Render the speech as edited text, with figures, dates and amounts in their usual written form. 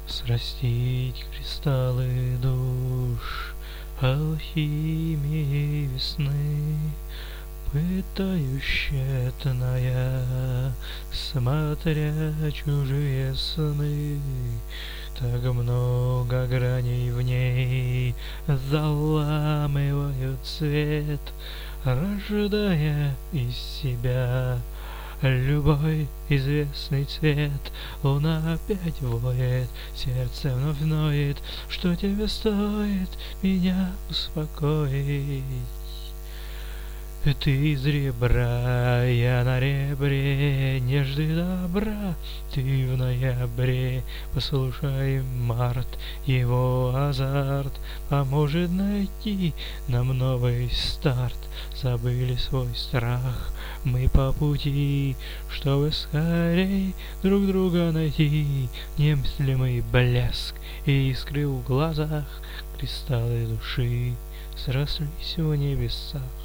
Срастить кристаллы душ алхимией весны, пытающая, смотря чужие сны. Так много граней в ней заламывают цвет, рождая из себя любой известный цвет. Луна опять воет, сердце вновь ноет. Что тебе стоит меня успокоить? Ты из ребра, я на ребре, не жди добра, ты в ноябре. Послушай, март, его азарт поможет найти нам новый старт. Забыли свой страх, мы по пути, чтобы скорей друг друга найти. Немыслимый блеск и искры в глазах, кристаллы души срослись в небесах.